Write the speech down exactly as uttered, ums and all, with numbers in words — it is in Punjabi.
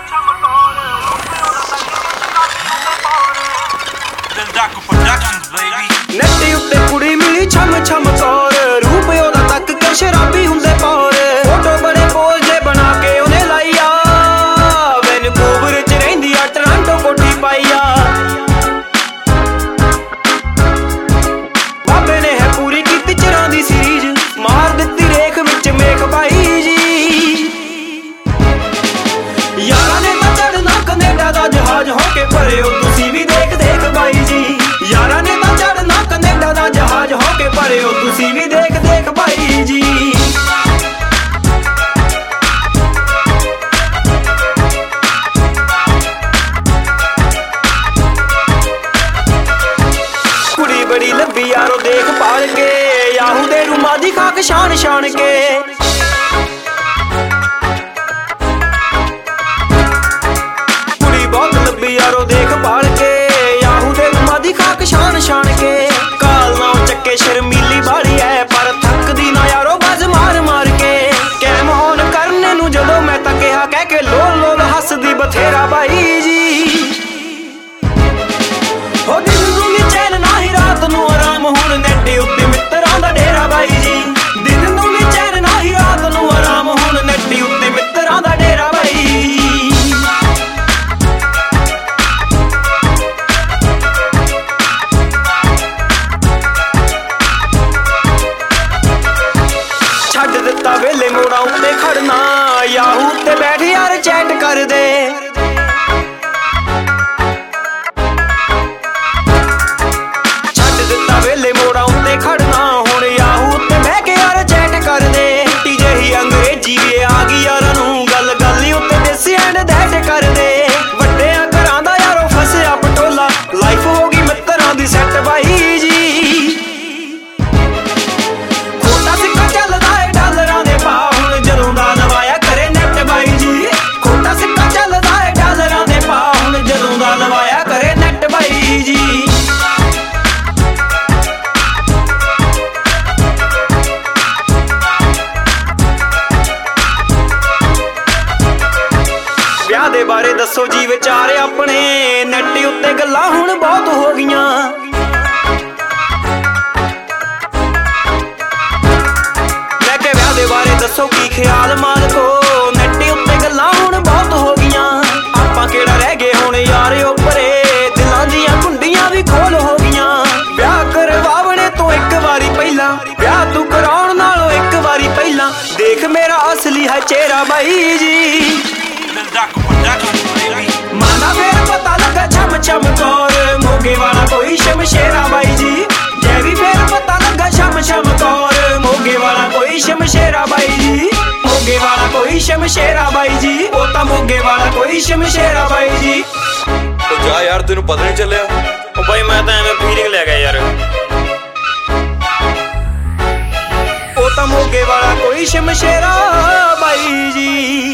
ਨੱਟੀ ਉੱਤੇ ਕੁੜੀ ਮਿਲੀ ਛਮ ਛਮ ਕੌਰ, ਰੂਪ ਉਹਦਾ ਤੱਕ ਕੇ ਸ਼ਰਾਬੀ ਹੁੰਦੇ ਪੌਰ। ਫੋਟੋ ਬੜੇ ਪੋਜ਼ ਜੇ ਬਣਾ ਕੇ ਉਹਨੇ ਲਾਈ ਆ, ਵੈਨਕੂਵਰ ਚ ਰਹਿੰਦੀ ਆ, ਟੋਰਾਂਟੋ ਕੋਠੀ ਪਾਈ ਆ। ਬਾਬੇ ਨੇ ਹੈ ਪੂਰੀ ਕੀਤੀ ਚਰਾਂ ਦੀ ਸੀਰੀਜ਼, ਮਾਰ ਦਿੱਤੀ ਰੇਖ ਵਿੱਚ ਮੇਖ ਬਾਈ ਜੀ। ਯਾਰਾਂ ਨੇ ਤਾਂ ਚੜਨਾ ਕਨੇਡਾ ਦਾ ਜਹਾਜ਼, ਹੋ ਕੇ ਭਰਿਓ ਤੁਸੀਂ ਵੀ ਦੇਖ ਦੇਖ ਬਾਈ ਜੀ। ਯਾਰਾਂ ਨੇ ਤਾਂ ਚੜਨਾ ਕਨੇਡਾ ਦਾ ਜਹਾਜ਼, ਹੋ ਕੇ ਭਰਿਓ ਤੁਸੀਂ ਵੀ ਦੇਖ ਦੇਖ ਬਾਈ ਜੀ। ਕੁੜੀ ਬੜੀ ਲੱਭੀ ਯਾਰੋ ਦੇਖ ਭਾਲ ਕੇ, ਯਾਹੂ ਦੇ ਰੂਮਾਂ ਦੀ ਖਾਕ ਛਾਣ ਛਾਣ ਕੇ। ਕੁੜੀ ਬਹੁਤ ਲੱਭੀ ਯਾਰੋ ਦੇਖ ਭਾਲ ਕੇ, ਯਾਹੂ ਦੇ ਰੂਮਾਂ ਦੀ ਖਾਕ ਛਾਣ ਛਾਣ ਕੇ। ਕਾਲ ਨਾ ਚੱਕੇ ਸ਼ਰਮੀਲੀ ਬਾਲੀ ਐ, ਪਰ ਥੱਕਦੀ ਨਾ ਯਾਰੋ ਬਾਜ਼ ਮਾਰ ਮਾਰ ਕੇ। ਕੈਮ ਔਨ ਕਰਨੇ ਨੂੰ ਜਦੋਂ ਮੈਂ ਤਾਂ ਕਿਹਾ, ਕਹਿ ਕੇ ਲੋਲ ਲੋਲ ਹੱਸਦੀ ਬਥੇਰਾ ਬਾਈ ਜੀ। ਹੋ ਦਿਲ ਨੂੰ ਨੀ ਚੈਨ ਨਾ ਹੀ ਰਾਤ ਨੂੰ ਆਰਾਮ, ਹੁਣ ਨੈਟ ਉੱਤੇ ਮਿੱਤਰਾਂ ਦਾ ਡੇਰਾ ਬਾਈ ਜੀ। ਦਿਲ ਨੂੰ ਨੀ ਚੈਨ ਨਾ ਹੀ ਰਾਤ ਨੂੰ ਆਰਾਮ, ਹੁਣ ਨੈਟ ਉੱਤੇ ਮਿੱਤਰਾਂ ਦਾ ਡੇਰਾ ਬਾਈ ਜੀ। ਛੱਡ ਦਿੱਤਾ ਵੇਲੇ ਮੋੜਾਂ ਉੱਤੇ ਖੜਨਾ, ਯਾਹੂ ਤੇ ਬੈਠ ਯਾਰ ਚੈਟ ਕਰਦੇ। ਛੱਡ ਦਿੱਤਾ ਵੇਲੇ ਮੋੜਾਂ ਉੱਤੇ ਖੜਨਾ, ਹੁਣ ਯਾਹੂ ਤੇ ਬਹਿ ਕੇ ਯਾਰ ਚੈਟ ਕਰਦੇ। ਟੀ ਜਿਹੀ ਅੰਗਰੇਜ਼ੀ ਵੀ ਆ ਗਈ ਯਾਰਾਂ ਨੂੰ, ਗੱਲ ਗੱਲ ਉੱਤੇ ਦੇਸੀ ਐਂਡ ਦੈਟ ਕਰਦੇ। ਵੱਡਿਆਂ ਘਰਾਂ ਦਾ ਯਾਰੋ ਫਸਿਆ ਪਟੋਲਾ, ਲਾਈਫ ਹੋ ਗਈ ਮਿੱਤਰਾਂ ਦੀ ਸੈੱਟ ਬਾਈ ਜੀ। ਖੋਟਾ ਸਿੱਕਾ ਚੱਲਦਾ ਏ ਡਾਲਰਾਂ ਦੇ ਭਾਅ, ਹੁਣ ਜਦੋਂ ਦਾ ਲਵਾਇਆ ਕਰੇ ਨੈਟ ਬਾਈ ਜੀ। ਖੋਟਾ ਸਿੱਕਾ ਚੱਲਦਾ ਏ ਡਾਲਰਾਂ ਦੇ ਭਾਅ, ਹੁਣ ਜਦੋਂ ਦਾ ਲਵਾਇਆ ਕਰੇ ਨੈਟ ਬਾਈ ਜੀ। ਵਿਆਹ ਦੇ ਬਾਰੇ ਦੱਸੋ ਜੀ ਵਿਚਾਰ ਆਪਣੇ, ਨੈਟ ਉੱਤੇ ਗੱਲਾਂ ਹੁਣ ਬਹੁਤ ਹੋ ਗਈਆਂ। ਮੈਂ ਕਿਹਾ ਵਿਆਹ ਦੇ ਬਾਰੇ ਦੱਸੋ ਕੀ ਖਿਆਲ ਮਾਲਕੋ, ਨੈਟ ਉੱਤੇ ਗੱਲਾਂ ਹੁਣ ਬਹੁਤ ਹੋ ਗਈਆਂ। ਆਪਾਂ ਕਿਹੜਾ ਰਹਿ ਗਏ ਹੁਣ ਯਾਰ ਉੱਪਰੇ, ਦਿਲਾਂ ਦੀਆਂ ਕੁੰਡੀਆਂ ਵੀ ਖੋਲ ਹੋ ਗਈਆਂ। ਵਿਆਹ ਕਰਵਾਵਣੇ ਤੋਂ ਇੱਕ ਵਾਰੀ ਪਹਿਲਾਂ, ਵਿਆਹ ਤੂੰ ਕਰਾਉਣ ਨਾਲੋਂ ਇੱਕ ਵਾਰੀ ਪਹਿਲਾਂ, ਦੇਖ ਮੇਰਾ ਅਸਲੀ ਹੈ ਚਿਹਰਾ ਬਾਈ ਜੀ। ਮਾਨਾ ਫੇਰ ਪਤਾ ਲੱਗਾ ਛਮ ਛਮ ਕੌਰ, ਮੋਗੇ ਵਾਲਾ ਕੋਈ ਸ਼ਮਸ਼ੇਰਾ ਬਾਈ ਜੀ। ਜੈ ਵੀ ਫੇਰ ਪਤਾ ਲੱਗਾ ਛਮ ਛਮ ਕੌਰ, ਮੋਗੇ ਵਾਲਾ ਕੋਈ ਸ਼ਮਸ਼ੇਰਾ ਬਾਈ ਜੀ। ਮੋਗੇ ਵਾਲਾ ਕੋਈ ਸ਼ਮਸ਼ੇਰਾ ਬਾਈ ਜੀ, ਉਹ ਤਾਂ ਮੋਗੇ ਵਾਲਾ ਕੋਈ ਸ਼ਮਸ਼ੇਰਾ ਬਾਈ ਜੀ। ਉਹ ਜਾ ਯਾਰ, ਤੈਨੂੰ ਪਤਾ ਨਹੀਂ ਚੱਲਿਆ? ਉਹ ਬਾਈ ਮੈਂ ਤਾਂ ਐਵੇਂ ਫੀਲਿੰਗ ਲੈ ਗਿਆ ਯਾਰ। ਉਹ ਤਾਂ ਮੋਗੇ ਵਾਲਾ ਕੋਈ ਸ਼ਮਸ਼ੇਰਾ ਬਾਈ ਜੀ।